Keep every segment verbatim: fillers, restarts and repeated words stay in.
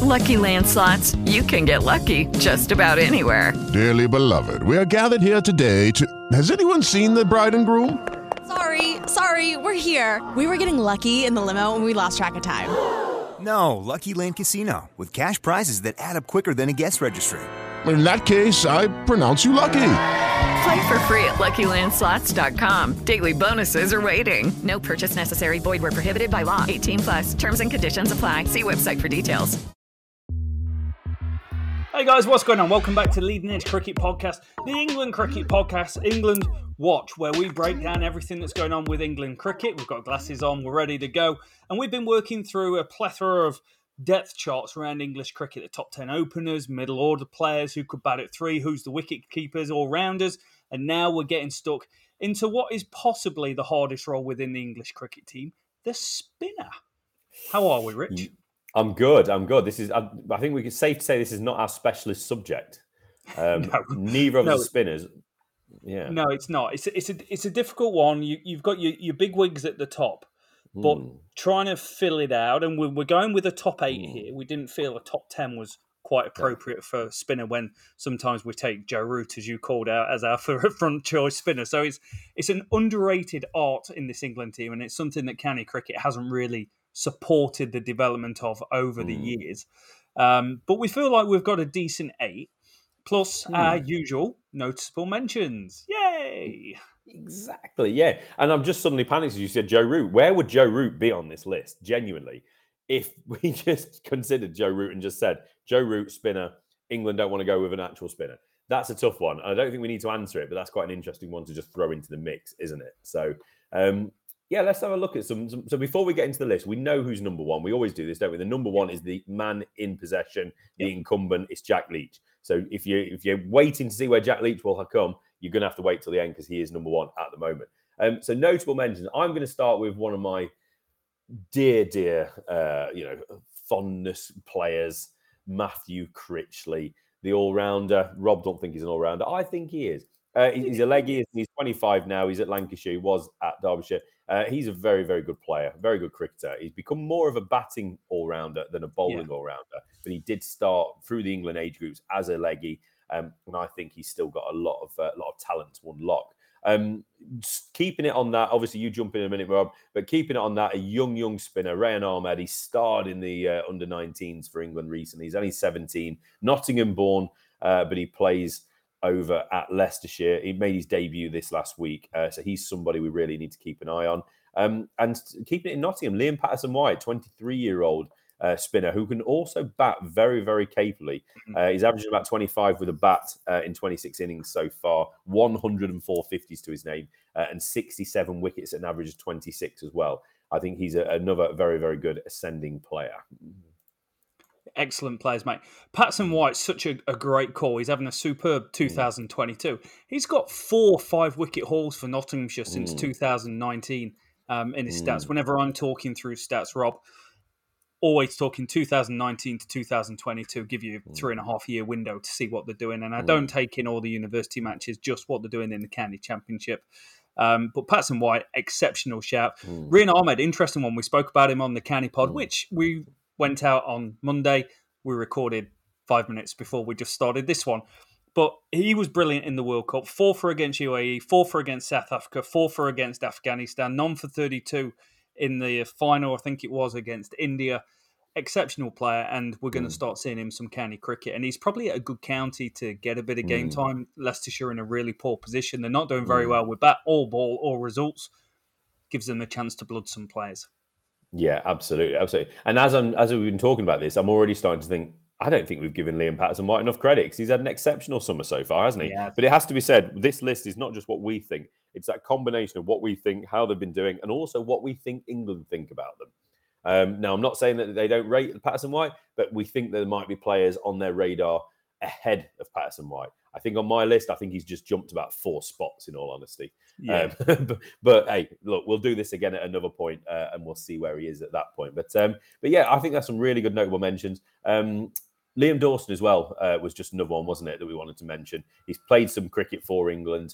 Lucky Land Slots, you can get lucky just about anywhere. Dearly beloved, we are gathered here today to... Has anyone seen the bride and groom? Sorry, sorry, we're here. We were getting lucky in the limo and we lost track of time. No, Lucky Land Casino, with cash prizes that add up quicker than a guest registry. In that case, I pronounce you lucky. Play for free at Lucky Land Slots dot com. Daily bonuses are waiting. No purchase necessary. Void where prohibited by law. eighteen plus. Terms and conditions apply. See website for details. Hey guys, what's going on? Welcome back to Leading Edge Cricket Podcast, the England Cricket Podcast, England Watch, where we break down everything that's going on with England cricket. We've got glasses on, we're ready to go. And we've been working through a plethora of depth charts around English cricket, the top ten openers, middle order players, who could bat at three, who's the wicket keepers, all-rounders. And now we're getting stuck into what is possibly the hardest role within the English cricket team, the spinner. How are we, Rich? I'm good. I'm good. This is. I, I think we can safe to say this is not our specialist subject. Um, no. Neither of no. the spinners. Yeah. No, it's not. It's a, it's a it's a difficult one. You you've got your, your big wigs at the top, but mm. trying to fill it out. And we're we're going with a top eight mm. here. We didn't feel a top ten was quite appropriate yeah. for a spinner when sometimes we take Joe Root, as you called out, as our front choice spinner. So it's it's an underrated art in this England team, and it's something that county cricket hasn't really supported the development of over mm. the years. Um, but we feel like we've got a decent eight, plus mm. our usual noticeable mentions. Yay! Exactly, yeah. And I'm just suddenly panicked as you said Joe Root. Where would Joe Root be on this list, genuinely, if we just considered Joe Root and just said, Joe Root, spinner, England don't want to go with an actual spinner? That's a tough one. I don't think we need to answer it, but that's quite an interesting one to just throw into the mix, isn't it? So, um, yeah, let's have a look at some, some. So before we get into the list, we know who's number one. We always do this, don't we? The number one is the man in possession, the yep. incumbent. It's Jack Leach. So if you if you're waiting to see where Jack Leach will come, you're going to have to wait till the end because he is number one at the moment. Um, so notable mentions. I'm going to start with one of my dear, dear, uh, you know, fondness players, Matthew Critchley, the all-rounder. Rob don't think he's an all-rounder. I think he is. Uh, he's a leggy. He's twenty-five now. He's at Lancashire. He was at Derbyshire. Uh, he's a very, very good player, very good cricketer. He's become more of a batting all-rounder than a bowling yeah. all-rounder. But he did start through the England age groups as a leggy, um, and I think he's still got a lot of uh, lot of talent to unlock. Um, keeping it on that, obviously you jump in a minute, Rob, but keeping it on that, a young, young spinner, Rayan Ahmed. He starred in the uh, under nineteens for England recently. He's only seventeen, Nottingham-born, uh, but he plays over at Leicestershire. He made his debut this last week. Uh, so he's somebody we really need to keep an eye on. Um, and keeping it in Nottingham, Liam Patterson-White, twenty-three-year-old uh, spinner who can also bat very, very capably. Uh, he's averaging about twenty-five with a bat uh, in twenty-six innings so far, one hundred four fifties to his name, uh, and sixty-seven wickets at an average of twenty-six as well. I think he's a, another very, very good ascending player. Excellent players, mate. Patterson-White's such a, a great call. He's having a superb two thousand twenty-two. He's got four five-wicket hauls for Nottinghamshire since mm. two thousand nineteen um, in his mm. stats. Whenever I'm talking through stats, Rob, always talking two thousand nineteen to two thousand twenty-two, give you a three and a half year window to see what they're doing. And I don't take in all the university matches, just what they're doing in the county championship. Um, but Patterson-White, exceptional shout. Mm. Rayan Ahmed, interesting one. We spoke about him on the county pod, mm. which we went out on Monday. We recorded five minutes before we just started this one. But he was brilliant in the World Cup. Four for against U A E, four for against South Africa, four for against Afghanistan, none for thirty-two in the final, I think it was, against India. Exceptional player, and we're going to start seeing him some county cricket. And he's probably at a good county to get a bit of game time. Leicestershire in a really poor position. They're not doing very well with bat or ball or results. Gives them a chance to blood some players. Yeah, absolutely, absolutely. And as I'm as we've been talking about this, I'm already starting to think, I don't think we've given Liam Patterson-White enough credit because he's had an exceptional summer so far, hasn't he? Yeah. But it has to be said, this list is not just what we think. It's that combination of what we think, how they've been doing, and also what we think England think about them. Um, now, I'm not saying that they don't rate Patterson-White, but we think there might be players on their radar ahead of Patterson-White. I think on my list, I think he's just jumped about four spots, in all honesty. Yeah. Um, but, but hey, look, we'll do this again at another point, uh, and we'll see where he is at that point. But um, but yeah, I think that's some really good notable mentions. Um, Liam Dawson as well uh, was just another one, wasn't it, that we wanted to mention. He's played some cricket for England.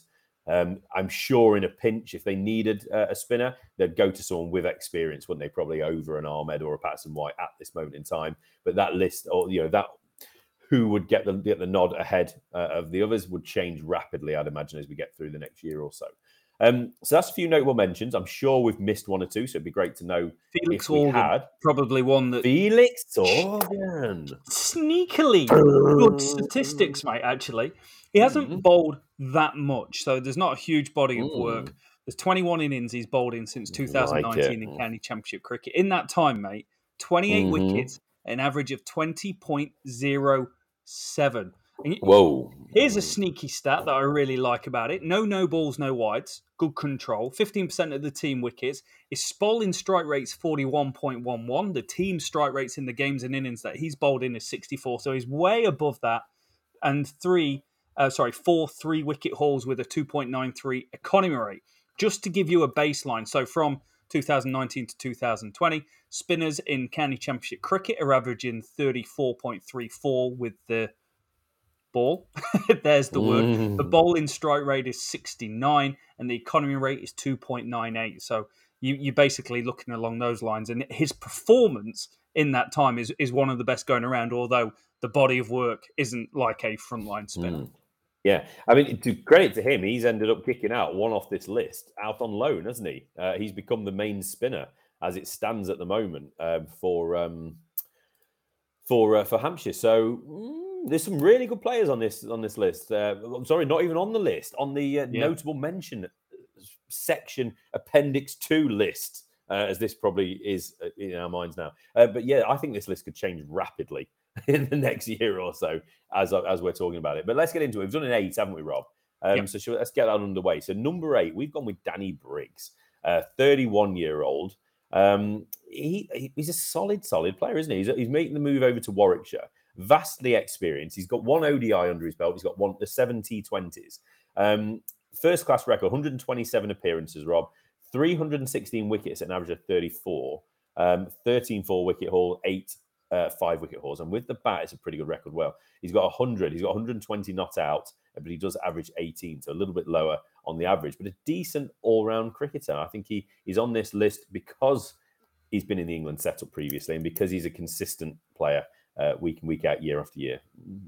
Um, I'm sure in a pinch, if they needed uh, a spinner, they'd go to someone with experience, wouldn't they? Probably over an Ahmed or a Patterson White at this moment in time. But that list, or you know, that who would get the get the nod ahead uh, of the others would change rapidly, I'd imagine, as we get through the next year or so. Um, so that's a few notable mentions. I'm sure we've missed one or two, so it'd be great to know Felix if we Organ, had. probably one that Felix Organ. Sneakily good statistics, mate, actually. He hasn't mm. bowled that much, so there's not a huge body of work. Mm. There's twenty-one innings he's bowled in since two thousand nineteen like in County Championship cricket. In that time, mate, twenty-eight mm-hmm. wickets, an average of twenty point oh seven. Whoa. Here's a sneaky stat that I really like about it. No no balls, no wides. Good control. fifteen percent of the team wickets. His bowling strike rate's forty-one point one one. The team strike rates in the games and innings that he's bowled in is sixty-four. So he's way above that. And three, uh, sorry, four three wicket hauls with a two point nine three economy rate. Just to give you a baseline. So from two thousand nineteen to two thousand twenty, spinners in County Championship cricket are averaging thirty-four point three four with the ball. There's the word. Mm. The bowling strike rate is sixty-nine and the economy rate is two point nine eight. So you, you're basically looking along those lines. And his performance in that time is, is one of the best going around, although the body of work isn't like a frontline spinner. Mm. Yeah. I mean, to credit to him, he's ended up kicking out one off this list out on loan, hasn't he? Uh, he's become the main spinner as it stands at the moment uh, for um, for uh, for Hampshire. So mm, there's some really good players on this on this list. Uh, I'm sorry, not even on the list, on the uh, yeah. notable mention section, Appendix Two list, uh, as this probably is in our minds now. Uh, but yeah, I think this list could change rapidly in the next year or so as as we're talking about it. But let's get into it. We've done an eight, haven't we, Rob? Um, yep. So shall, let's get that underway. So number eight, we've gone with Danny Briggs, uh, thirty-one-year-old. Um, he, he's a solid, solid player, isn't he? He's, he's making the move over to Warwickshire. Vastly experienced. He's got one O D I under his belt. He's got one the seven T twenties. Um, first class record, one hundred twenty-seven appearances, Rob. three hundred sixteen wickets at an average of thirty-four. Um, thirteen four wicket haul, eight uh, five wicket hauls. And with the bat, it's a pretty good record. Well, he's got one hundred. He's got one hundred twenty not out, but he does average eighteen, so a little bit lower on the average, but a decent all-round cricketer. I think he he's on this list because he's been in the England setup previously and because he's a consistent player uh, week in, week out, year after year.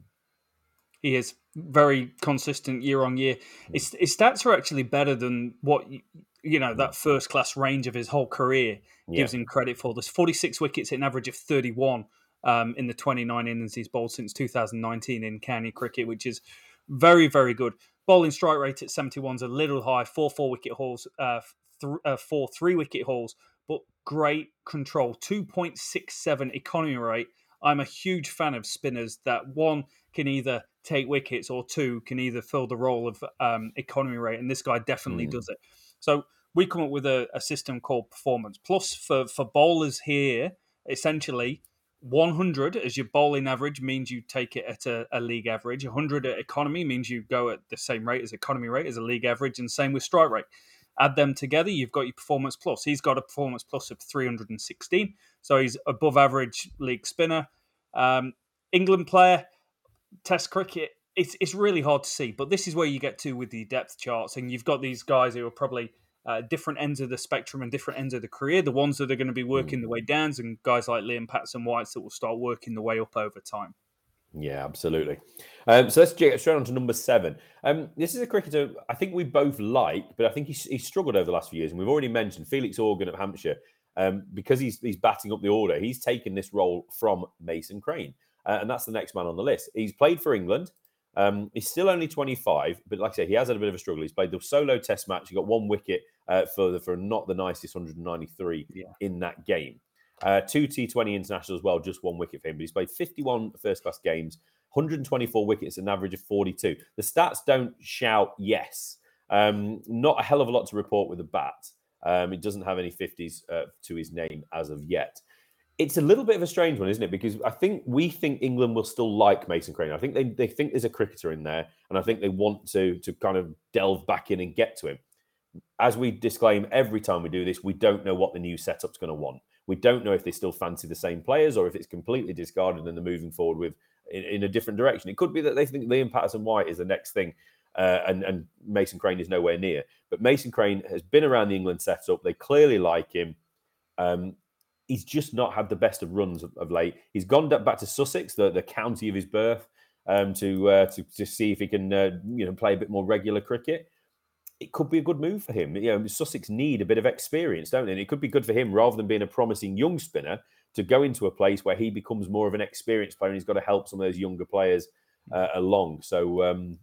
He is very consistent year on year. His, his stats are actually better than what, you know, that first-class range of his whole career gives yeah. him credit for. There's forty-six wickets at an average of thirty-one um, in the twenty-nine innings he's bowled since two thousand nineteen in county cricket, which is very, very good. Bowling strike rate at seventy-one is a little high, four four wicket hauls, uh, th- uh, four three wicket hauls, but great control, two point six seven economy rate. I'm a huge fan of spinners that, one, can either take wickets or two, can either fill the role of um, economy rate, and this guy definitely mm. does it. So we come up with a, a system called Performance Plus for, for bowlers here. Essentially, one hundred as your bowling average means you take it at a, a league average. one hundred at economy means you go at the same rate as economy rate as a league average, and same with strike rate. Add them together, you've got your Performance Plus. He's got a Performance Plus of three hundred sixteen, so he's above average league spinner. Um, England player, Test cricket, it's it's really hard to see, but this is where you get to with the depth charts, and you've got these guys who are probably Uh, different ends of the spectrum and different ends of the career, the ones that are going to be working mm. the way downs, and guys like Liam Patterson Whites that will start working the way up over time. Yeah, absolutely. Um, so let's get straight on to number seven. Um, this is a cricketer I think we both like, but I think he's, he's struggled over the last few years. And we've already mentioned Felix Organ of Hampshire. Um, because he's, he's batting up the order, he's taken this role from Mason Crane. Uh, and that's the next man on the list. He's played for England. Um, he's still only twenty-five, but like I said, he has had a bit of a struggle. He's played the solo test match. He got one wicket uh, for the, for not the nicest one hundred ninety-three yeah. in that game. Uh, two T twenty internationals as well, just one wicket for him. But he's played fifty-one first-class games, one hundred twenty-four wickets, an average of forty-two. The stats don't shout yes. Um, not a hell of a lot to report with the bat. Um, he doesn't have any fifties uh, to his name as of yet. It's a little bit of a strange one, isn't it? Because I think we think England will still like Mason Crane. I think they, they think there's a cricketer in there, and I think they want to, to kind of delve back in and get to him. As we disclaim every time we do this, we don't know what the new setup's going to want. We don't know if they still fancy the same players or if it's completely discarded and they're moving forward with in, in a different direction. It could be that they think Liam Patterson White is the next thing. uh, and, and Mason Crane is nowhere near. But Mason Crane has been around the England setup. They clearly like him. Um, he's just not had the best of runs of, of late. He's gone back to Sussex, the, the county of his birth, um, to, uh, to to see if he can uh, you know play a bit more regular cricket. It could be a good move for him. You know, Sussex need a bit of experience, don't they? And it could be good for him rather than being a promising young spinner to go into a place where he becomes more of an experienced player and he's got to help some of those younger players uh, along. So um,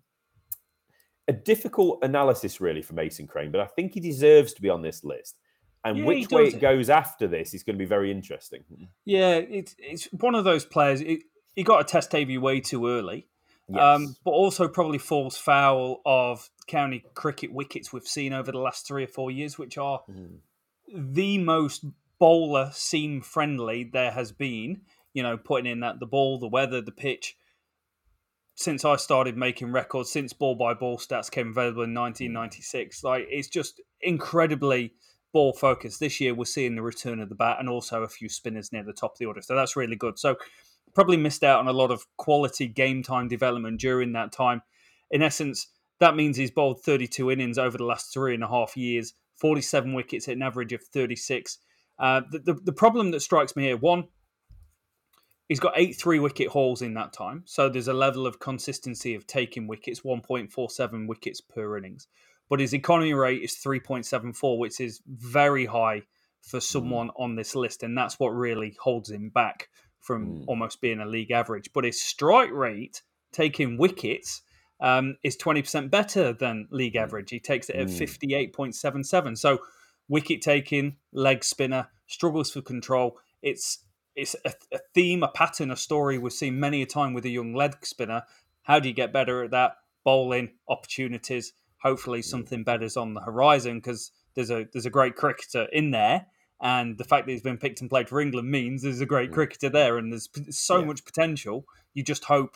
a difficult analysis really for Mason Crane, but I think he deserves to be on this list. And Yeah, which he way does. it goes after this is going to be very interesting. Yeah, it's it's one of those players. It, he got a test debut way too early, Yes. um, but also probably falls foul of county cricket wickets we've seen over the last three or four years, which are Mm. the most bowler seam friendly there has been. You know, putting in that the ball, the weather, the pitch. Since I started making records, since ball by ball stats came available in nineteen ninety-six, like it's just incredibly ball focused. This year, we're seeing the return of the bat and also a few spinners near the top of the order, so that's really good. So, probably missed out on a lot of quality game time development during that time. In essence, that means he's bowled thirty-two innings over the last three and a half years, forty-seven wickets at an average of thirty-six. Uh, the, the the problem that strikes me here, one. He's got eight three-wicket hauls in that time, so there's a level of consistency of taking wickets, one point four seven wickets per innings. But his economy rate is three point seven four, which is very high for someone on this list, and that's what really holds him back from Mm. almost being a league average. But his strike rate, taking wickets, um, is twenty percent better than league average. He takes it at Mm. fifty-eight point seven seven. So wicket taking, leg spinner, struggles for control. It's It's a, a theme, a pattern, a story we've seen many a time with a young leg spinner. How do you get better at that? Bowling, opportunities. Hopefully something better's on the horizon because there's a there's a great cricketer in there. And the fact that he's been picked and played for England means there's a great cricketer there and there's p- so Yeah. much potential. You just hope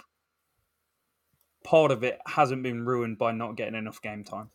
part of it hasn't been ruined by not getting enough game time.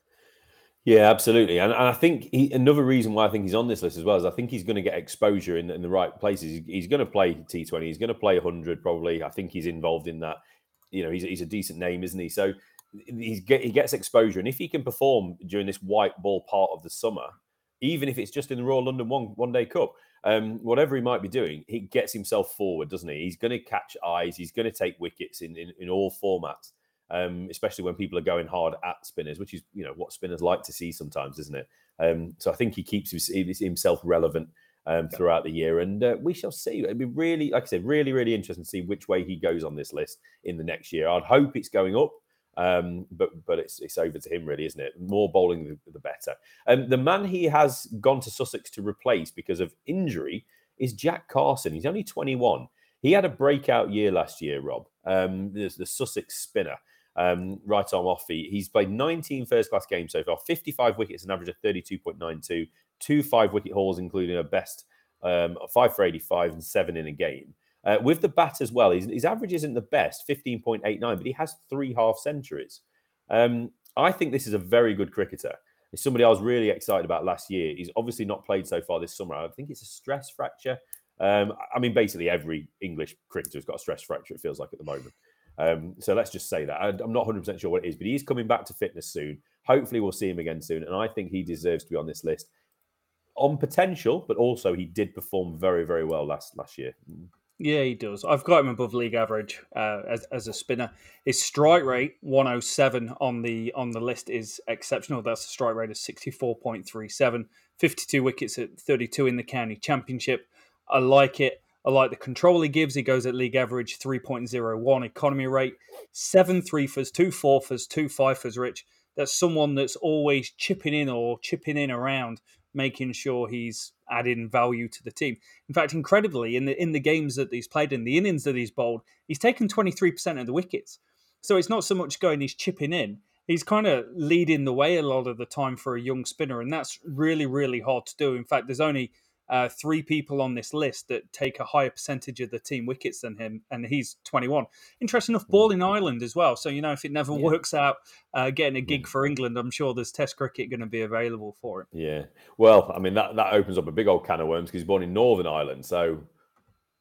Yeah, absolutely. And, and I think he, another reason why I think he's on this list as well is I think he's going to get exposure in, in the right places. He's, he's going to play T twenty. He's going to play one hundred probably. I think he's involved in that. You know, he's, he's a decent name, isn't he? So he's get, he gets exposure. And if he can perform during this white ball part of the summer, even if it's just in the Royal London One, one Day Cup, um, whatever he might be doing, he gets himself forward, doesn't he? He's going to catch eyes. He's going to take wickets in, in, in all formats. Um, especially when people are going hard at spinners, which is, you know, what spinners like to see sometimes, isn't it? Um, so I think he keeps his, himself relevant um, throughout the year, and uh, we shall see. It'd be really, like I said, really, really interesting to see which way he goes on this list in the next year. I'd hope it's going up, um, but but it's it's over to him, really, isn't it? More bowling, the, the better. Um, the man he has gone to Sussex to replace because of injury is Jack Carson. He's only twenty-one. He had a breakout year last year, Rob. Um, there's the Sussex spinner. Um, right arm off feet. He's played nineteen first-class games so far, fifty-five wickets, an average of thirty-two point nine two, two five-wicket hauls, including a best um, five for eighty-five and seven in a game. Uh, with the bat as well, his, his average isn't the best, fifteen point eight nine, but he has three half-centuries. Um, I think this is a very good cricketer. It's somebody I was really excited about last year. He's obviously not played so far this summer. I think it's a stress fracture. Um, I mean, basically every English cricketer has got a stress fracture, it feels like at the moment. Um, so let's just say that. I, I'm not one hundred percent sure what it is, but he's coming back to fitness soon. Hopefully we'll see him again soon. And I think he deserves to be on this list on potential, but also he did perform very, very well last last year. Yeah, he does. I've got him above league average uh, as as a spinner. His strike rate, one oh seven on the on the list, is exceptional. That's a strike rate of sixty-four point three seven. fifty-two wickets at thirty-two in the county championship. I like it. I like the control he gives. He goes at league average three point oh one economy rate, seven three-fers, two four-fers, two five-fers, Rich. That's someone that's always chipping in or chipping in around, making sure he's adding value to the team. In fact, incredibly, in the in the games that he's played in, the innings that he's bowled, he's taken twenty-three percent of the wickets. So it's not so much going he's chipping in. He's kind of leading the way a lot of the time for a young spinner, and that's really, really hard to do. In fact, there's only Uh, three people on this list that take a higher percentage of the team wickets than him, and he's twenty-one. Interesting enough, ball in Ireland as well. So, you know, if it never Yeah. works out uh, getting a gig for England, I'm sure there's Test cricket going to be available for him. Yeah. Well, I mean, that, that opens up a big old can of worms because he's born in Northern Ireland. So,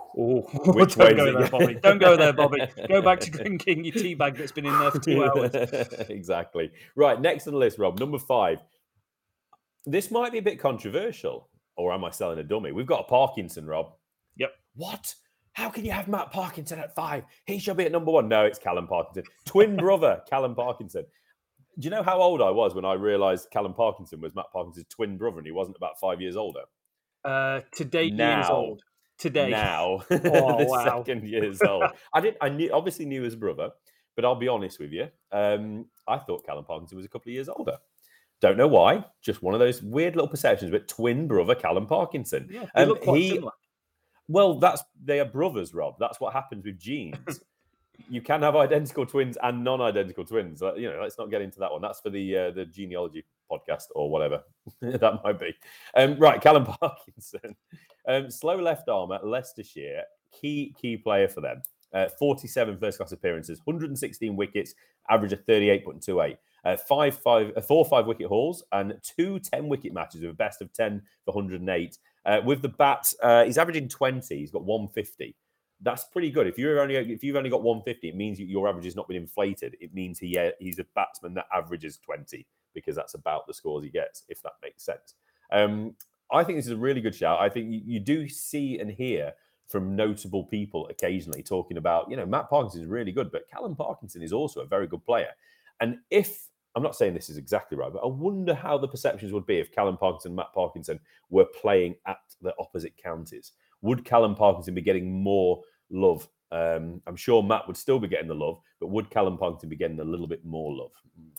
Oh, Which don't way go is it? there, Bobby. Don't go there, Bobby. Go back to drinking your tea bag that's been in there for two hours. Exactly. Right, next on the list, Rob, number five. This might be a bit controversial, or am I selling a dummy? We've got a Parkinson, Rob. Yep. What? How can you have Matt Parkinson at five? He should be at number one. No, it's Callum Parkinson. Twin brother, Callum Parkinson. Do you know how old I was when I realised Callum Parkinson was Matt Parkinson's twin brother and he wasn't about five years older? Uh, today now, years old. Today. Now. Oh, the wow. second years old. I did. I knew, obviously knew his brother, but I'll be honest with you. Um, I thought Callum Parkinson was a couple of years older. Don't know why. Just one of those weird little perceptions, but twin brother Callum Parkinson. Yeah, they um, look quite he, similar. Well, that's they are brothers, Rob. That's what happens with genes. You can have identical twins and non-identical twins. You know, let's not get into that one. That's for the uh, the genealogy podcast or whatever that might be. Um, right, Callum Parkinson, um, slow left arm at Leicestershire, key key player for them. Uh, forty-seven first-class appearances, one hundred sixteen wickets, average of thirty-eight point two eight. Uh, five, five, uh, four five wicket hauls and two ten-wicket matches with a best of ten for one hundred eight. Uh, with the bat, uh, he's averaging twenty. He's got one fifty. That's pretty good. If you're only if you've only got one fifty, it means your average has not been inflated. It means he uh, he's a batsman that averages twenty because that's about the scores he gets, if that makes sense. Um, I think this is a really good shout. I think you, you do see and hear from notable people occasionally talking about, you know, Matt Parkinson is really good, but Callum Parkinson is also a very good player. And if, I'm not saying this is exactly right, but I wonder how the perceptions would be if Callum Parkinson and Matt Parkinson were playing at the opposite counties. Would Callum Parkinson be getting more love? Um, I'm sure Matt would still be getting the love, but would Callum Parkinson be getting a little bit more love?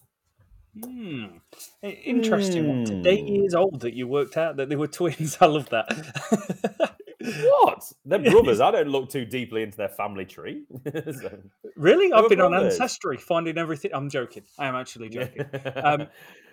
Hmm. Interesting. Hmm. Today years old that you worked out that they were twins. I love that. What? They're brothers. I don't look too deeply into their family tree. So, really? I've been brothers. on Ancestry finding everything. I'm joking. I am actually joking. Um,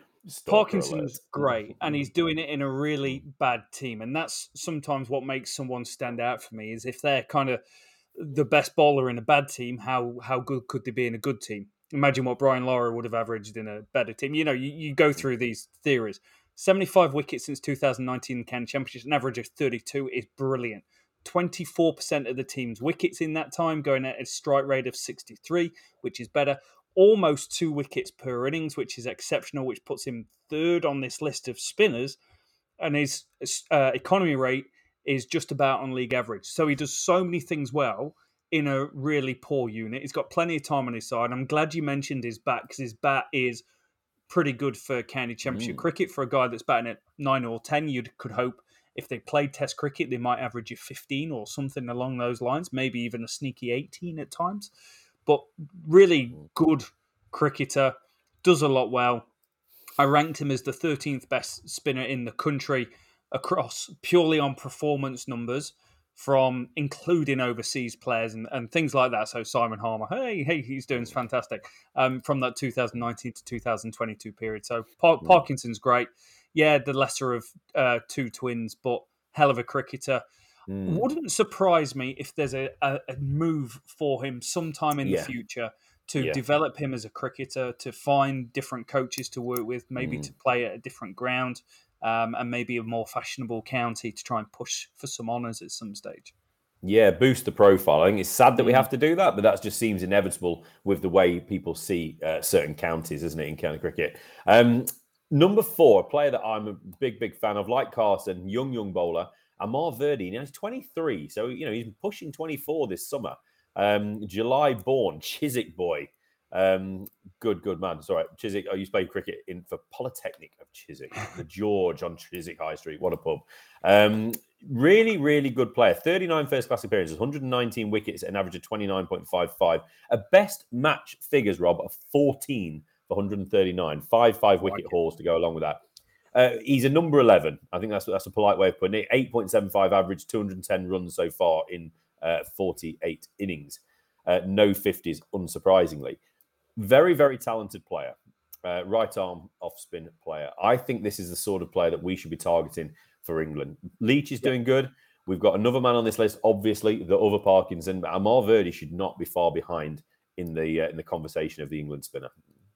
Parkinson's great, and he's doing it in a really bad team. And that's sometimes what makes someone stand out for me, is if they're kind of the best bowler in a bad team, how how good could they be in a good team? Imagine what Brian Lara would have averaged in a better team. You know, you, you go through these theories. seventy-five wickets since two thousand nineteen in the Kent Championship, an average of thirty-two is brilliant. twenty-four percent of the team's wickets in that time, going at a strike rate of sixty-three, which is better. Almost two wickets per innings, which is exceptional, which puts him third on this list of spinners. And his uh, economy rate is just about on league average. So he does so many things well in a really poor unit. He's got plenty of time on his side. I'm glad you mentioned his bat, because his bat is pretty good for county championship mm. cricket. For a guy that's batting at nine or ten, you could hope if they played test cricket, they might average you fifteen or something along those lines, maybe even a sneaky eighteen at times. But really good cricketer, does a lot well. I ranked him as the thirteenth best spinner in the country across purely on performance numbers, from including overseas players and, and things like that. So Simon Harmer, hey, hey, he's doing fantastic um, from that two thousand nineteen to two thousand twenty-two period. So Par- Parkinson's great. Yeah, the lesser of uh, two twins, but hell of a cricketer. Mm. Wouldn't surprise me if there's a, a, a move for him sometime in yeah. the future to yeah. develop him as a cricketer, to find different coaches to work with, maybe mm. to play at a different ground. Um, and maybe a more fashionable county to try and push for some honours at some stage. Yeah, boost the profile. I think it's sad that we have to do that, but that just seems inevitable with the way people see uh, certain counties, isn't it, in county cricket? Um, number four, a player that I'm a big, big fan of, like Carson, young, young bowler, Amar Verdi. Now he's twenty-three, so you know he's pushing twenty-four this summer. Um, July born, Chiswick boy. Um, good, good man. Sorry, Chiswick. I used to play cricket in for Polytechnic of Chiswick, the George on Chiswick High Street. What a pub! Um, really, really good player. thirty-nine first class appearances, one hundred nineteen wickets, an average of twenty-nine point five five. A best match figures, Rob, of fourteen for one hundred thirty-nine. Five five wicket like hauls to go along with that. Uh, he's a number eleven. I think that's that's a polite way of putting it. eight point seven five average, two hundred ten runs so far in uh, forty-eight innings. Uh, no fifties, unsurprisingly. Very, very talented player. Uh, right arm off spin player. I think this is the sort of player that we should be targeting for England. Leach is doing good. We've got another man on this list, obviously, the other Parkinson. But Amar Verdi should not be far behind in the uh, in the conversation of the England spinner.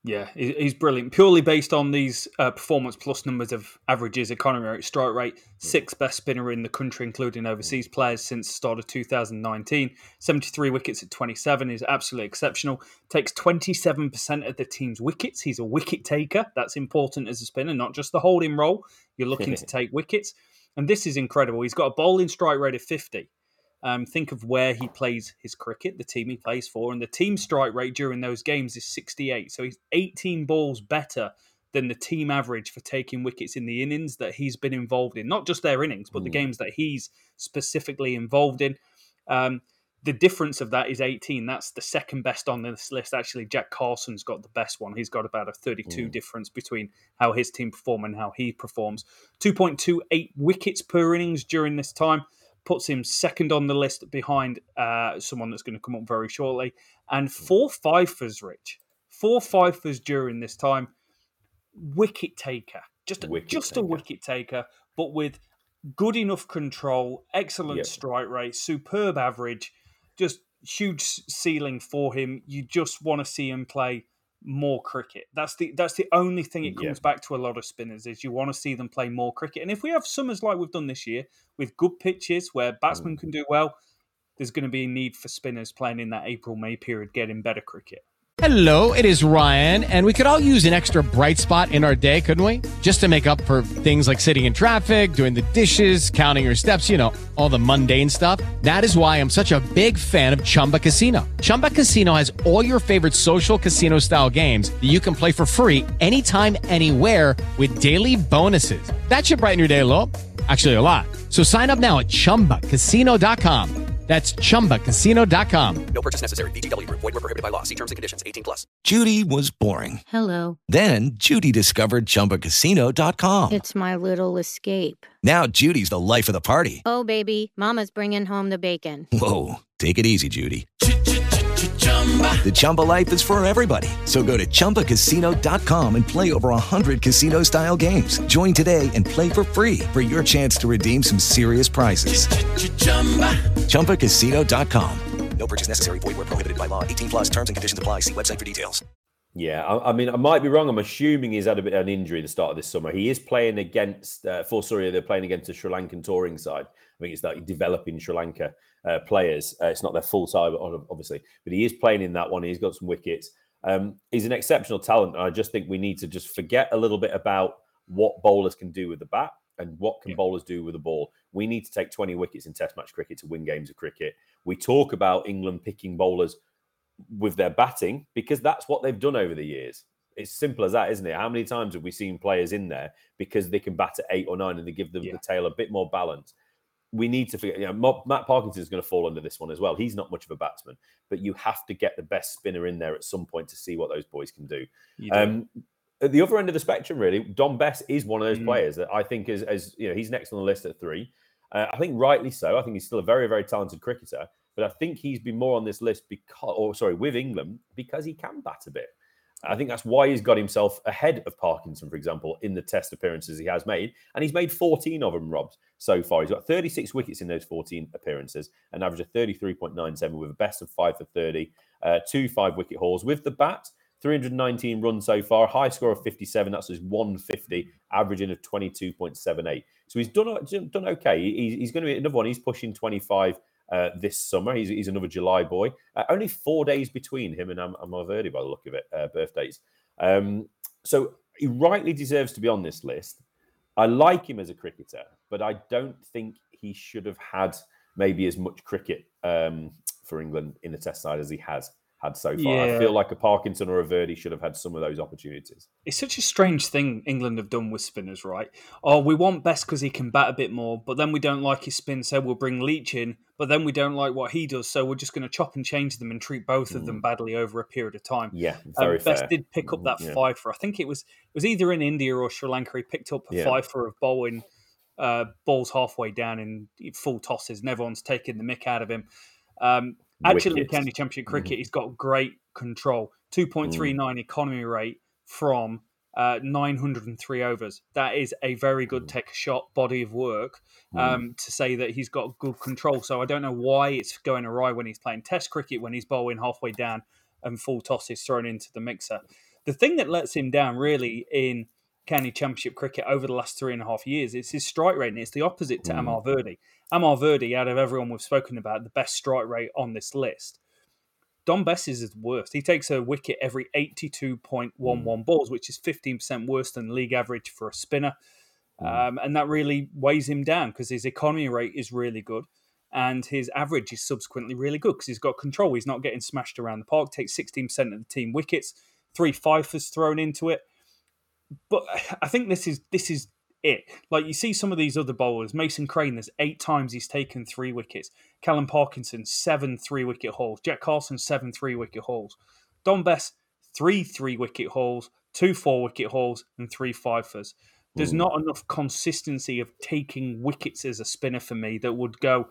Yeah, he- he's brilliant. Purely based on these uh, performance plus numbers of averages, economy rate, strike rate, sixth best spinner in the country, including overseas players since the start of two thousand nineteen. seventy-three wickets at twenty-seven is absolutely exceptional. Takes twenty-seven percent of the team's wickets. He's a wicket taker. That's important as a spinner, not just the holding role. You're looking to take wickets. And this is incredible. He's got a bowling strike rate of fifty. Um, think of where he plays his cricket, the team he plays for, and the team strike rate during those games is sixty-eight. So he's eighteen balls better than the team average for taking wickets in the innings that he's been involved in. Not just their innings, but mm. the games that he's specifically involved in. Um, the difference of that is eighteen. That's the second best on this list. Actually, Jack Carson's got the best one. He's got about a thirty-two mm. difference between how his team perform and how he performs. two point two eight wickets per innings during this time. Puts him second on the list behind uh, someone that's going to come up very shortly. And four fifers, Rich. Four fifers during this time. Wicket taker. Just, wicket just taker. a wicket taker, but with good enough control, excellent yep. strike rate, superb average, just huge ceiling for him. You just want to see him play more cricket. That's the that's the only thing it comes yeah. back to a lot of spinners is you want to see them play more cricket. And if we have summers like we've done this year with good pitches where batsmen mm. can do well, there's going to be a need for spinners playing in that April-May period getting better cricket. Hello, it is Ryan, and we could all use an extra bright spot in our day, couldn't we? Just to make up for things like sitting in traffic, doing the dishes, counting your steps, you know, all the mundane stuff. That is why I'm such a big fan of Chumba Casino. Chumba Casino has all your favorite social casino-style games that you can play for free anytime, anywhere with daily bonuses. That should brighten your day a little. Actually, a lot. So sign up now at chumba casino dot com. That's chumba casino dot com. No purchase necessary. V G W Group. Void where prohibited by law. See terms and conditions. eighteen plus. Judy was boring. Hello. Then Judy discovered chumba casino dot com. It's my little escape. Now Judy's the life of the party. Oh, baby, mama's bringing home the bacon. Whoa, take it easy, Judy. The Chumba life is for everybody. So go to chumba casino dot com and play over one hundred casino-style games. Join today and play for free for your chance to redeem some serious prizes. chumba casino dot com. No purchase necessary. Void where prohibited by law. eighteen plus terms and conditions apply. See website for details. Yeah, I, I mean, I might be wrong. I'm assuming he's had a bit of an injury at the start of this summer. He is playing against, uh, for Surya, they're playing against the Sri Lankan touring side. I think it's like developing Sri Lanka uh, players. Uh, it's not their full time, obviously, but he is playing in that one. He's got some wickets. Um, he's an exceptional talent. And I just think we need to just forget a little bit about what bowlers can do with the bat and what can yeah. bowlers do with the ball. We need to take twenty wickets in Test match cricket to win games of cricket. We talk about England picking bowlers with their batting because that's what they've done over the years. It's simple as that, isn't it? How many times have we seen players in there because they can bat at eight or nine and they give them yeah. the tail a bit more balance? We need to forget, you know, Matt Parkinson is going to fall under this one as well. He's not much of a batsman, but you have to get the best spinner in there at some point to see what those boys can do. do. Um, at the other end of the spectrum, really, Dom Bess is one of those mm. players that I think is, as you know, he's next on the list at three. Uh, I think rightly so. I think he's still a very, very talented cricketer. But I think he's been more on this list because, or sorry, with England because he can bat a bit. I think that's why he's got himself ahead of Parkinson, for example, in the Test appearances he has made. And he's made fourteen of them, Rob, so far. He's got thirty-six wickets in those fourteen appearances, an average of thirty-three point nine seven with a best of five for thirty, uh, two five-wicket hauls. With the bat, three hundred nineteen runs so far, high score of fifty-seven. That's his one fifty, averaging of twenty-two point seven eight. So he's done, done okay. He, he's going to be another one. He's pushing twenty-five Uh, this summer. He's, he's another July boy. Uh, only four days between him and Am- Amarverdi by the look of it, uh, birthdays. Um, so he rightly deserves to be on this list. I like him as a cricketer, but I don't think he should have had maybe as much cricket um, for England in the Test side as he has had so far. Yeah. I feel like a Parkinson or a Verdi should have had some of those opportunities. It's such a strange thing England have done with spinners, right? Oh, we want Best because he can bat a bit more, but then we don't like his spin, so we'll bring Leach in, but then we don't like what he does, so we're just going to chop and change them and treat both of them mm. badly over a period of time. Yeah, very um, Best fair. did pick up that mm, yeah. fifer. I think it was it was either in India or Sri Lanka. He picked up a yeah. fifer of bowling uh, balls halfway down in full tosses, and everyone's taking the mick out of him. Um, Actually, in County Championship cricket, mm. he's got great control. two point three nine mm. economy rate from uh, nine hundred three overs. That is a very good take a shot body of work um, mm. to say that he's got good control. So I don't know why it's going awry when he's playing Test cricket, when he's bowling halfway down and full tosses thrown into the mixer. The thing that lets him down really in County Championship cricket over the last three and a half years is his strike rate, and it's the opposite to mm. Amar Verdi. Amar Verdi, out of everyone we've spoken about, the best strike rate on this list. Dom Bess's is the worst. He takes a wicket every eighty-two point one one mm. balls, which is fifteen percent worse than league average for a spinner. Mm. Um, and that really weighs him down because his economy rate is really good and his average is subsequently really good because he's got control. He's not getting smashed around the park, takes sixteen percent of the team wickets, three fifers thrown into it. But I think this is this is it. Like you see some of these other bowlers, Mason Crane, there's eight times he's taken three wickets. Callum Parkinson, seven three-wicket hauls. Jack Carlson, seven three-wicket hauls. Dom Bess, three three-wicket hauls, two four-wicket hauls, and three fifers. There's mm. not enough consistency of taking wickets as a spinner for me that would go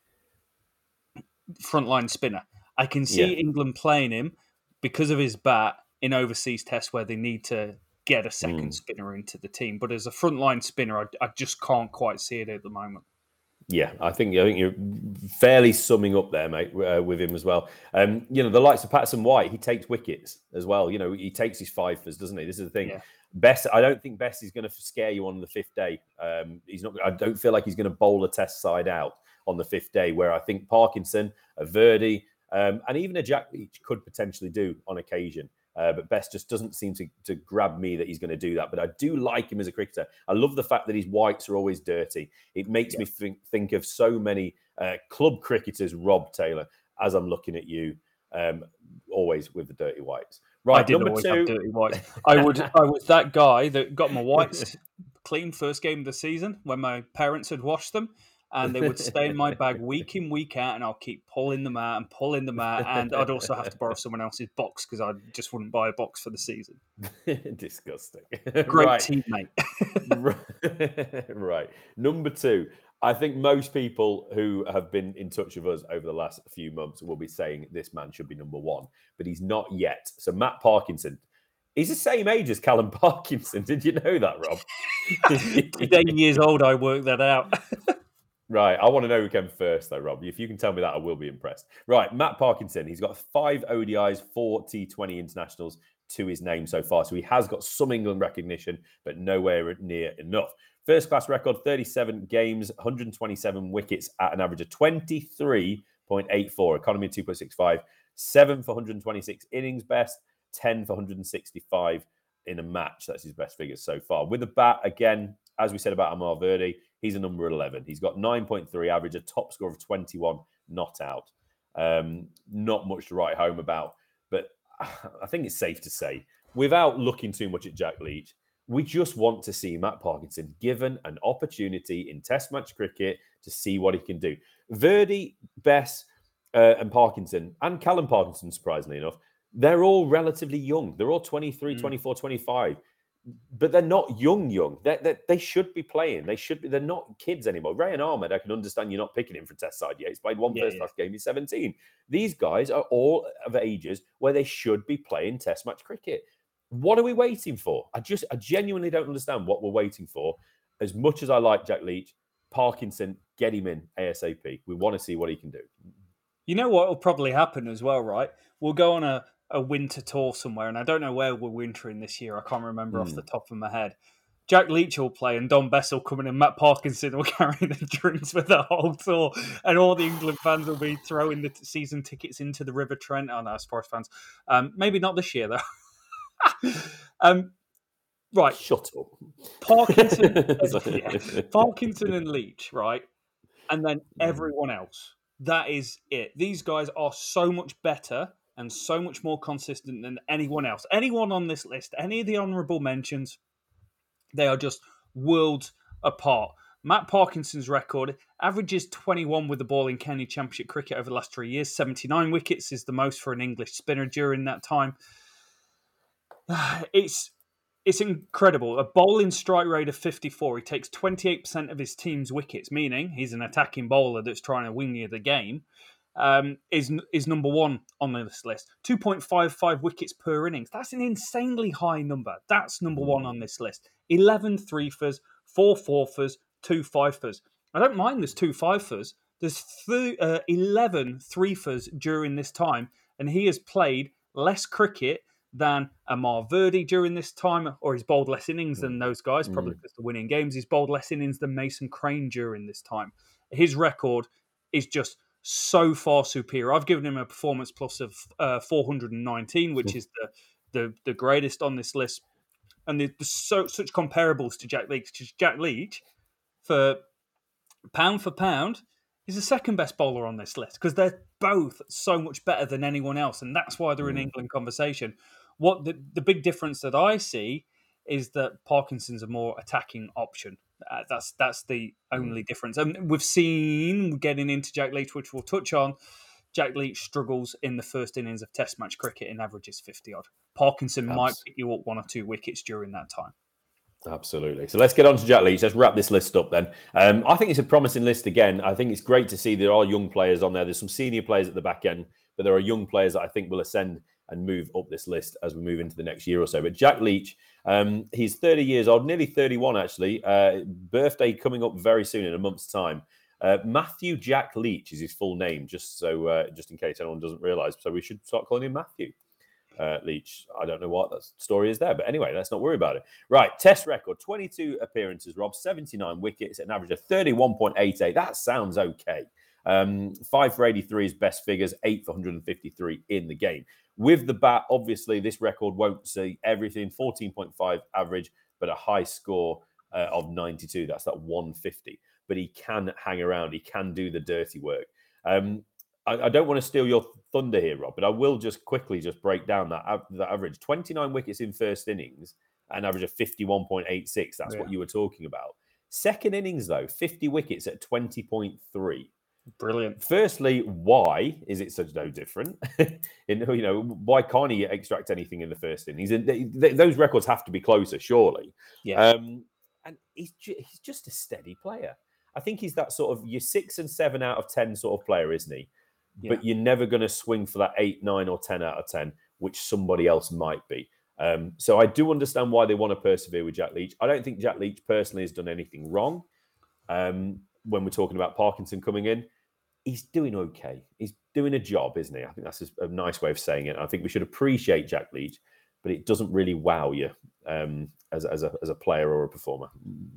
frontline spinner. I can see yeah. England playing him because of his bat in overseas tests where they need to get a second mm. spinner into the team. But as a frontline spinner, I, I just can't quite see it at the moment. Yeah, I think I think you're fairly summing up there, mate, uh, with him as well. Um, you know, the likes of Patterson White, he takes wickets as well. You know, he takes his fifers, doesn't he? This is the thing. Yeah. Bess, I don't think Bess is going to scare you on the fifth day. Um, he's not. I don't feel like he's going to bowl a test side out on the fifth day, where I think Parkinson, a Verdi, um, and even a Jack Leach could potentially do on occasion. Uh, but Bess just doesn't seem to, to grab me that he's going to do that. But I do like him as a cricketer. I love the fact that his whites are always dirty. It makes yeah. me think, think of so many uh, club cricketers, Rob Taylor, as I'm looking at you, um, always with the dirty whites. Right, I didn't number always two. have dirty whites. I would. I was that guy that got my whites clean first game of the season when my parents had washed them. And they would stay in my bag week in, week out, and I'll keep pulling them out and pulling them out. And I'd also have to borrow someone else's box because I just wouldn't buy a box for the season. Disgusting. Great right. teammate. Right. Number two. I think most people who have been in touch with us over the last few months will be saying this man should be number one, but he's not yet. So Matt Parkinson. He's the same age as Callum Parkinson. Did you know that, Rob? He's eight years old. I worked that out. Right, I want to know who came first, though, Rob. If you can tell me that, I will be impressed. Right, Matt Parkinson, he's got five O D Is, four T twenty internationals to his name so far. So he has got some England recognition, but nowhere near enough. First class record, thirty-seven games, one hundred twenty-seven wickets at an average of twenty-three point eight four, economy of two point six five, seven for one hundred twenty-six innings best, ten for one hundred sixty-five in a match. That's his best figures so far. With the bat, again, as we said about Amar Verdi, he's a number eleven. He's got nine point three average, a top score of twenty-one, not out. Um, not much to write home about, but I think it's safe to say, without looking too much at Jack Leach, we just want to see Matt Parkinson given an opportunity in Test match cricket to see what he can do. Verdi, Bess, uh, and Parkinson, and Callum Parkinson, surprisingly enough, they're all relatively young. They're all twenty-three, mm. twenty-four, twenty-five. But they're not young, young. They they they should be playing. They should be. They're not kids anymore. Rayan Ahmed, I can understand you're not picking him for Test side yet. He's played one yeah, first class yeah. game. He's seventeen. These guys are all of ages where they should be playing Test match cricket. What are we waiting for? I just, I genuinely don't understand what we're waiting for. As much as I like Jack Leach, Parkinson, get him in ASAP. We want to see what he can do. You know what will probably happen as well, right? We'll go on a a winter tour somewhere, and I don't know where we're wintering this year. I can't remember mm. off the top of my head. Jack Leach will play, and Dom Bess will come in, and Matt Parkinson will carry the drinks for the whole tour, and all the England fans will be throwing the season tickets into the River Trent. Oh no, sports fans. Um, maybe not this year though. um, right, shut up. Parkinson, yeah, Parkinson and Leach, right, and then everyone else. That is it. These guys are so much better and so much more consistent than anyone else. Anyone on this list, any of the honourable mentions, they are just worlds apart. Matt Parkinson's record averages twenty-one with the ball in County Championship cricket over the last three years. seventy-nine wickets is the most for an English spinner during that time. It's it's incredible. A bowling strike rate of fifty-four. He takes twenty-eight percent of his team's wickets, meaning he's an attacking bowler that's trying to win you the game. Um, is is number one on this list. two point five five wickets per innings. That's an insanely high number. That's number one on this list. eleven three-fers, four four-fers, two five-fers. I don't mind there's two five-fers. There's th- uh, eleven three-fers during this time, and he has played less cricket than Amar Verdi during this time, or he's bowled less innings than those guys, probably Mm. because they're winning games. He's bowled less innings than Mason Crane during this time. His record is just so far superior. I've given him a performance plus of uh, four hundred nineteen, which is the, the the greatest on this list. And there's so such comparables to Jack Leach. Because Jack Leach, for pound for pound, is the second best bowler on this list because they're both so much better than anyone else, and that's why they're in England conversation. What the, the big difference that I see is that Parkinson's a more attacking option. Uh, that's that's the only difference. And we've seen, getting into Jack Leach, which we'll touch on, Jack Leach struggles in the first innings of Test match cricket and averages fifty odd. Parkinson Abs- might pick you up one or two wickets during that time. Absolutely. So let's get on to Jack Leach. Let's wrap this list up then. Um, I think it's a promising list again. I think it's great to see there are young players on there. There's some senior players at the back end, but there are young players that I think will ascend and move up this list as we move into the next year or so. But Jack Leach, um, he's thirty years old, nearly thirty-one actually. Uh, birthday coming up very soon in a month's time. Uh, Matthew Jack Leach is his full name, just so uh, just in case anyone doesn't realise. So we should start calling him Matthew. Uh, Leach. I don't know what that story is there, but anyway, let's not worry about it. Right, Test record, twenty-two appearances, Rob, seventy-nine wickets, an average of thirty-one point eight eight. That sounds okay. Um, five for eighty-three is best figures, eight for one hundred fifty-three in the game. With the bat, obviously, this record won't see everything. fourteen point five average, but a high score uh, of ninety-two. That's that one fifty. But he can hang around. He can do the dirty work. Um, I, I don't want to steal your thunder here, Rob, but I will just quickly just break down that, that average. twenty-nine wickets in first innings, an average of fifty-one point eight six. That's Yeah. what you were talking about. Second innings, though, fifty wickets at twenty point three. Brilliant. Firstly, why is it such no different? in, you know, why can't he extract anything in the first innings? And they, they, those records have to be closer, surely. Yeah. Um, and he's ju- he's just a steady player. I think he's that sort of your six and seven out of ten sort of player, isn't he? Yeah. But you're never going to swing for that eight, nine, or ten out of ten, which somebody else might be. Um, so I do understand why they want to persevere with Jack Leach. I don't think Jack Leach personally has done anything wrong. Um, when we're talking about Parkinson coming in, he's doing okay. He's doing a job, isn't he? I think that's a nice way of saying it. I think we should appreciate Jack Leach, but it doesn't really wow you um, as, as, a, as a player or a performer.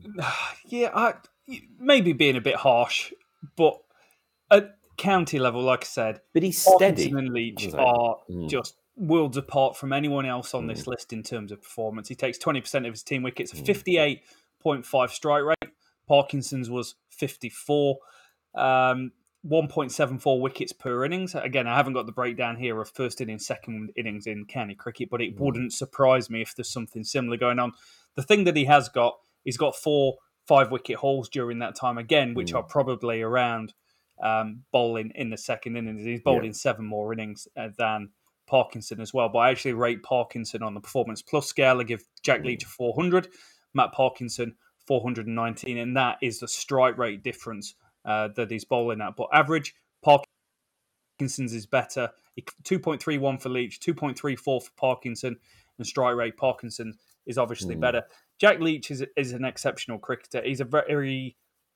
Yeah, I, maybe being a bit harsh, but at county level, like I said, but he's steady. Parkinson and Leach He's are mm. just worlds apart from anyone else on Mm. this list in terms of performance. He takes twenty percent of his team wickets, a fifty-eight point five strike rate. Parkinson's was fifty-four. Um, one point seven four wickets per innings. Again, I haven't got the breakdown here of first innings, second innings in county cricket, but it Mm. wouldn't surprise me if there's something similar going on. The thing that he has got, he's got four five-wicket hauls during that time again, which Mm. are probably around um, bowling in the second innings. He's bowled Yeah. in seven more innings uh, than Parkinson as well. But I actually rate Parkinson on the performance plus scale. I give Jack Leach a four hundred, Matt Parkinson four hundred nineteen, and that is the strike rate difference uh, that he's bowling at. But average, Parkinson's is better. two point three one for Leach, two point three four for Parkinson, and strike rate, Parkinson is obviously Mm. better. Jack Leach is, is an exceptional cricketer. He's a very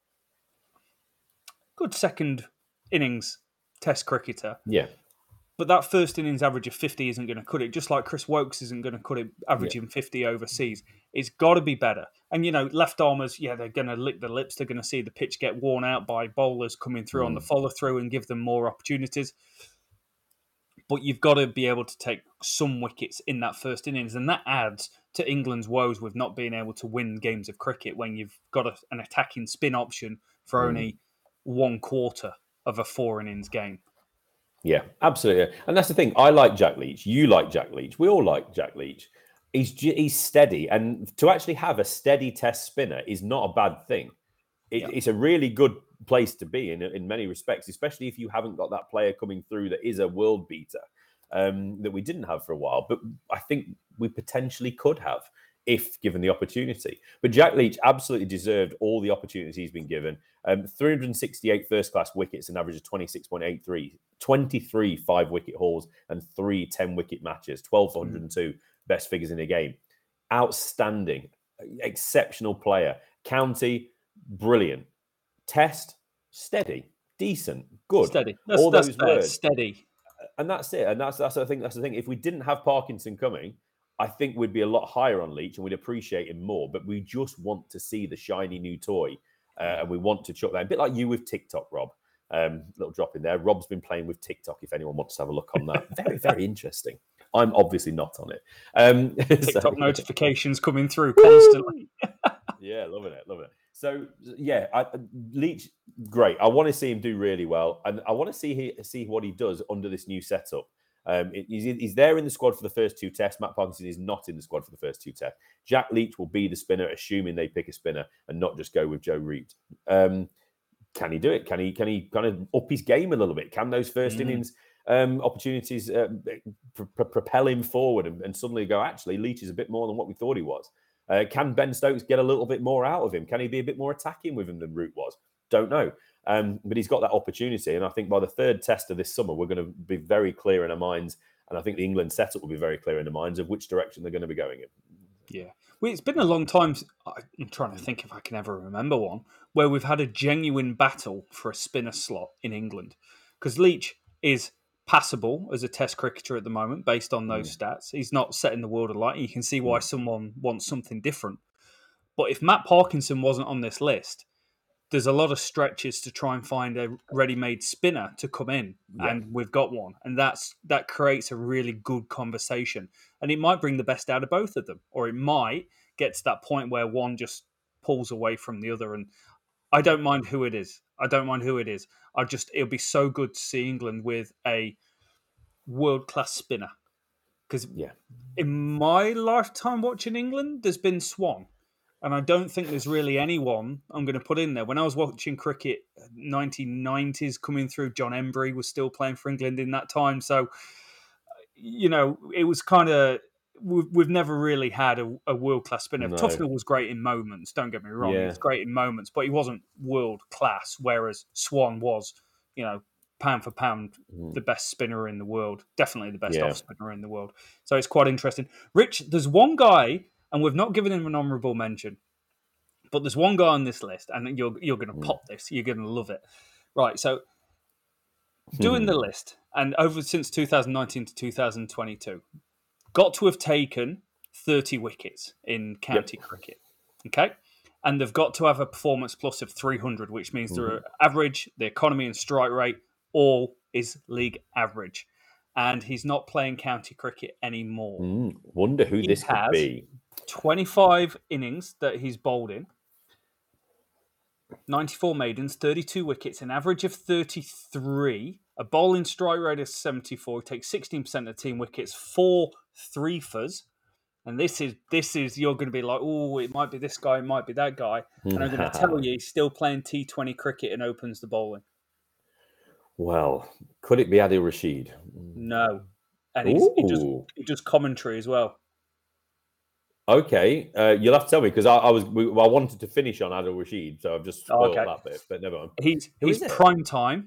good second innings test cricketer. Yeah. But that first innings average of fifty isn't going to cut it, just like Chris Wokes isn't going to cut it averaging fifty overseas. It's got to be better. And, you know, left armers, yeah, they're going to lick their lips. They're going to see the pitch get worn out by bowlers coming through Mm. on the follow-through and give them more opportunities. But you've got to be able to take some wickets in that first innings. And that adds to England's woes with not being able to win games of cricket when you've got a, an attacking spin option for Mm. only one quarter of a four innings game. Yeah, absolutely. And that's the thing. I like Jack Leach. You like Jack Leach. We all like Jack Leach. He's he's steady. And to actually have a steady test spinner is not a bad thing. It, Yeah. It's a really good place to be in in many respects, especially if you haven't got that player coming through that is a world beater um, that we didn't have for a while. But I think we potentially could have if given the opportunity. But Jack Leach absolutely deserved all the opportunities he's been given. Um, three hundred sixty-eight first-class wickets, an average of twenty-six point eight three, twenty-three five-wicket hauls, and three ten-wicket matches, twelve for one hundred two best figures in a game. Outstanding, exceptional player. County, brilliant. Test, steady, decent, good. Steady. That's, all that's those fair. words. Steady. and that's it. And that's that's I think that's the thing. If we didn't have Parkinson coming, I think we'd be a lot higher on Leach and we'd appreciate him more. But we just want to see the shiny new toy, uh, and we want to chuck that. A bit like you with TikTok, Rob. Um, little drop in there. Rob's been playing with TikTok. If anyone wants to have a look on that, very very interesting. I'm obviously not on it. Um, TikTok so, notifications coming through constantly. Yeah, loving it, loving it. So yeah, I, Leach, great. I want to see him do really well, and I want to see he, see what he does under this new setup. Um, he's, he's there in the squad for the first two tests. Matt Parkinson is not in the squad for the first two tests. Jack Leach will be the spinner, assuming they pick a spinner and not just go with Joe Root. Um, can he do it? Can he can he kind of up his game a little bit? Can those first mm. innings um, opportunities uh, pr- pr- propel him forward and, and suddenly go, actually, Leach is a bit more than what we thought he was? Uh, can Ben Stokes get a little bit more out of him? Can he be a bit more attacking with him than Root was? Don't know. Um, but he's got that opportunity. And I think by the third test of this summer, we're going to be very clear in our minds. And I think the England setup will be very clear in their minds of which direction they're going to be going in. Yeah. Well, it's been a long time. I'm trying to think if I can ever remember one where we've had a genuine battle for a spinner slot in England. Because Leach is passable as a test cricketer at the moment based on those mm. stats. He's not setting the world alight. You can see why mm. someone wants something different. But if Matt Parkinson wasn't on this list, there's a lot of stretches to try and find a ready-made spinner to come in, yeah. and we've got one. And that's that creates a really good conversation. And it might bring the best out of both of them, or it might get to that point where one just pulls away from the other. And I don't mind who it is. I don't mind who it is. I just it'll be so good to see England with a world-class spinner. Because yeah. in my lifetime watching England, there's been Swan. And I don't think there's really anyone I'm going to put in there. When I was watching cricket, nineteen nineties coming through, John Embry was still playing for England in that time. So, you know, it was kind of, we've, we've never really had a, a world-class spinner. No. Tufnell was great in moments, don't get me wrong. Yeah. He was great in moments, but he wasn't world-class, whereas Swan was, you know, pound for pound, mm. the best spinner in the world. Definitely the best yeah. off-spinner in the world. So it's quite interesting. Rich, there's one guy... And we've not given him an honourable mention, but there's one guy on this list, and you're you're going to mm. pop this. You're going to love it, right? So, doing the list, and over since two thousand nineteen to two thousand twenty-two, got to have taken thirty wickets in county yep. cricket. Okay, and they've got to have a performance plus of three hundred, which means mm-hmm. their average, the economy and strike rate, all is league average. And he's not playing county cricket anymore. Mm, wonder who he this could be. twenty-five innings that he's bowled in, ninety-four maidens, thirty-two wickets, an average of thirty-three, a bowling strike rate of seventy-four, he takes sixteen percent of the team wickets, four three-fers. And this is, this is you're going to be like, oh, it might be this guy, it might be that guy. And I'm going to tell you, he's still playing T twenty cricket and opens the bowling. Well, could it be Adil Rashid? No. And he's, he, does, he does commentary as well. Okay. Uh, you'll have to tell me because I, I was we, well, I wanted to finish on Adil Rashid, so I've just spoiled oh, okay. that bit, but never mind. He's, he's prime time.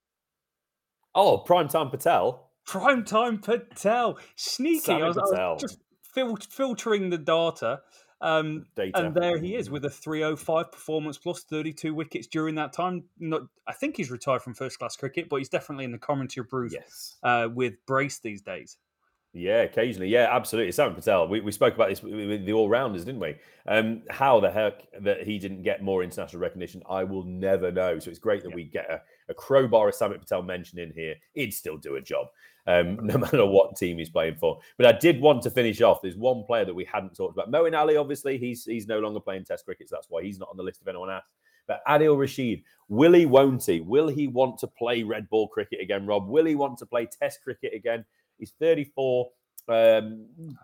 Oh, prime time Patel. Prime time Patel. Sneaky. Sammy I was, Patel. I was just fil- filtering the data. Um, Data. And there he is with a three oh five performance plus thirty-two wickets during that time. Not, I think he's retired from first class cricket, but he's definitely in the commentary booth yes. uh, with Brace these days. Yeah, occasionally. Yeah, absolutely. Sammy Patel. We, we spoke about this with the all-rounders, didn't we? Um, how the heck that he didn't get more international recognition, I will never know. So it's great that yeah. we get a, a crowbar of Sammy Patel mentioned in here. He'd still do a job, um, no matter what team he's playing for. But I did want to finish off. There's one player that we hadn't talked about. Moeen Ali, obviously, he's he's no longer playing Test cricket, so that's why he's not on the list if anyone asks. But Adil Rashid, will he, won't he? Will he want to play red ball cricket again, Rob? Will he want to play Test cricket again? He's thirty-four. Um,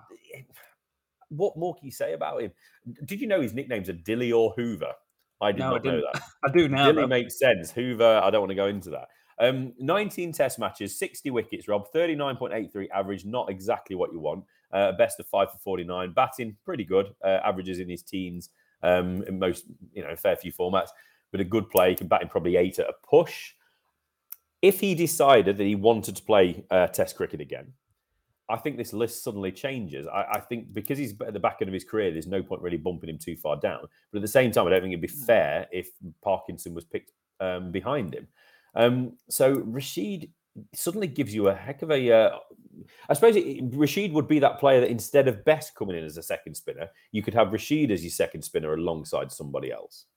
what more can you say about him? Did you know his nickname's a Dilly or Hoover? I did no, not I know that. I do now. Dilly makes sense. Hoover, I don't want to go into that. Um, nineteen Test matches, sixty wickets, Rob, thirty-nine point eight three average, not exactly what you want. Uh, best of five for forty-nine. Batting, pretty good. Uh, averages in his teens um, in most, you know, fair few formats. But a good play. He can bat in probably eight at a push. If he decided that he wanted to play uh, Test cricket again, I think this list suddenly changes. I, I think because he's at the back end of his career, there's no point really bumping him too far down. But at the same time, I don't think it'd be fair if Parkinson was picked um, behind him. Um, so Rashid, suddenly gives you a heck of a. Uh, I suppose it, Rashid would be that player that instead of Best coming in as a second spinner, you could have Rashid as your second spinner alongside somebody else.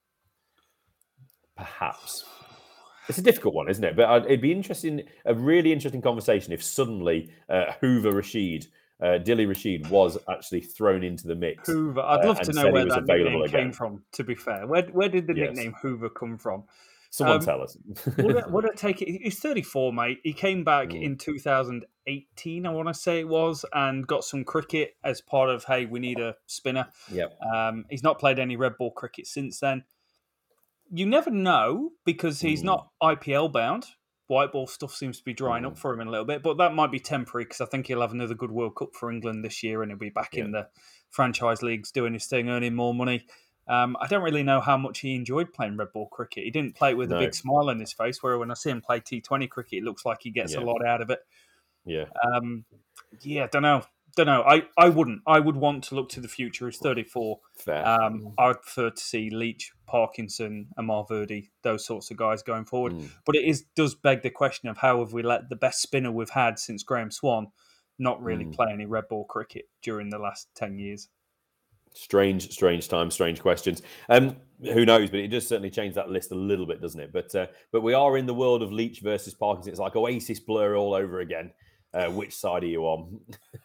Perhaps. It's a difficult one, isn't it? But it'd be interesting, a really interesting conversation if suddenly uh, Hoover Rashid, uh, Dilly Rashid, was actually thrown into the mix. Hoover. I'd love uh, to know where that nickname again. came from, to be fair. Where, where did the Yes. nickname Hoover come from? Someone um, tell us. would, I, would I take it? He's thirty-four, mate. He came back Mm. in two thousand eighteen, I want to say it was, and got some cricket as part of, hey, we need a spinner. Yep. Um, he's not played any red ball cricket since then. You never know because he's Mm. not I P L bound. White ball stuff seems to be drying Mm. up for him in a little bit, but that might be temporary because I think he'll have another good World Cup for England this year and he'll be back Yeah. in the franchise leagues doing his thing, earning more money. Um, I don't really know how much he enjoyed playing red ball cricket. He didn't play it with No. a big smile on his face, where when I see him play T twenty cricket, it looks like he gets Yeah. a lot out of it. Yeah. Um, yeah, don't know. Don't know. I, I wouldn't. I would want to look to the future. He's thirty-four. Fair. Um, I would prefer to see Leach, Parkinson, Amar Verdi, those sorts of guys going forward. Mm. But it is does beg the question of how have we let the best spinner we've had since Graham Swan not really Mm. play any red ball cricket during the last ten years? Strange, strange time, strange questions. Um, who knows? But it does certainly change that list a little bit, doesn't it? But uh, but we are in the world of Leach versus Parkinson. It's like Oasis Blur all over again. Uh, which side are you on?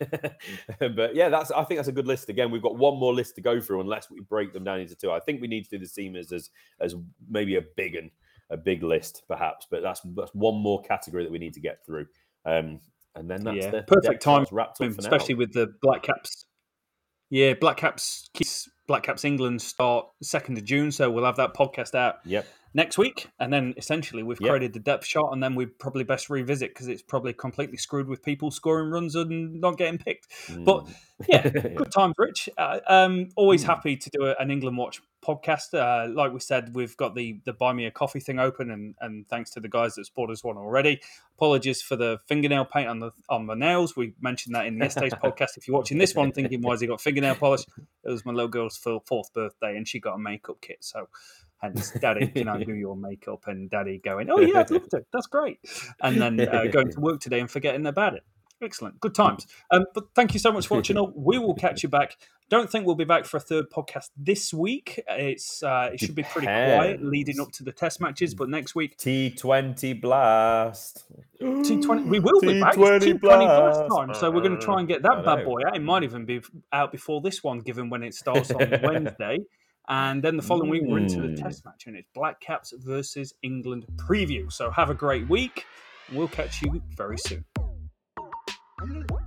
But yeah, that's. I think that's a good list. Again, we've got one more list to go through, unless we break them down into two. I think we need to do the seamers as as maybe a big and a big list, perhaps. But that's that's one more category that we need to get through. Um, and then that's yeah, the perfect depth time, charts wrapped up for now. especially with the Black Caps. Yeah, Black Caps, Black Caps England start second of June, so we'll have that podcast out Yep. next week. And then essentially we've Yep. created the depth chart, and then we probably best revisit because it's probably completely screwed with people scoring runs and not getting picked. But Mm. yeah, good times, Rich. Uh, um, always happy to do a, an England Watch podcast. Uh, like we said, we've got the the Buy Me a Coffee thing open, and, and thanks to the guys that sport us one already. Apologies for the fingernail paint on the on the nails. We mentioned that in yesterday's podcast. If you're watching this one thinking, why has he got fingernail polish? It was my little girl's fourth birthday, and she got a makeup kit. So hence, Daddy, can I do your makeup? And Daddy going, oh yeah, I'd love to. That's great. And then uh, going to work today and forgetting about it. Excellent. Good times. Um, but thank you so much for watching. We will catch you back. Don't think we'll be back for a third podcast this week. It's uh, It should be pretty quiet leading up to the test matches. But next week... T twenty Blast. T twenty, we will be back. It's T twenty Blast time. So we're going to try and get that bad boy out. It might even be out before this one, given when it starts on Wednesday. And then the following week, we're into the test match. And it's Black Caps versus England preview. So have a great week. We'll catch you very soon.